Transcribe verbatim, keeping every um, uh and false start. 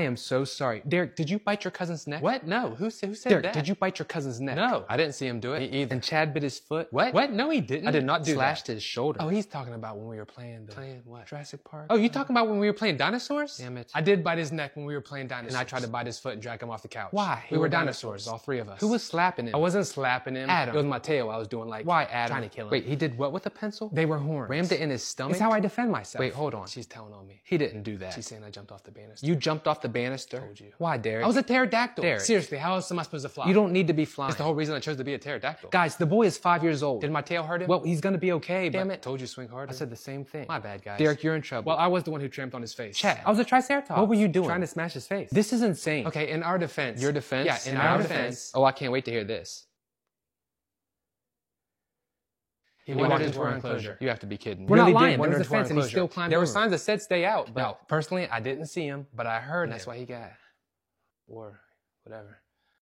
am so sorry. Derek, did you bite your cousin's neck? What? No. Who, said- who said Derek, that? did you bite your cousin's neck? No. I didn't see him do it. Me either. And Chad bit his foot? What? What? No, he didn't. I did not do Slashed that. his shoulder. Oh, he's talking about when we were playing the Playing what? Jurassic Park. Oh, you talking about when we were playing dinosaurs? Damn it. I did bite his neck when we were playing dinosaurs. And I tried to bite his foot and drag him off the couch. Why? We, were dinosaurs, all three of us. Who was slapping him? I wasn't slapping him. Adam. It was my tail. I was doing like, Why, Adam? trying to kill him. Wait, he did what with a pencil? They were horns. Rammed it in his stomach? It's how I defend myself. Wait, hold on. She's telling on me. He didn't do that. She's saying I jumped off the banister. You jumped off the banister? Told you. Why, Derek? I was a pterodactyl. Derek. Seriously, how else am I supposed to fly? You don't need to be flying. It's the whole reason I chose to be a pterodactyl. Guys, the boy is five years old. Did my tail hurt him? Well, he's gonna be okay, damn but it. Told you swing harder. I said the same thing. My bad, guys. Derek, you're in trouble. Well, I was the one who tramped on his face. Chad, I was a triceratops. what were you doing? Trying to smash his face. This is insane. Okay, in our defense. Your defense? Yeah, in, our, defense. Oh, I can't wait to hear this. He, He wandered walked into our enclosure. You have to be kidding. We're really not lying. did There wander was a into our fence and he enclosure. still climbed There were over. signs that said stay out, but No, personally, I didn't see him, but I heard and him. that's why he got Or whatever.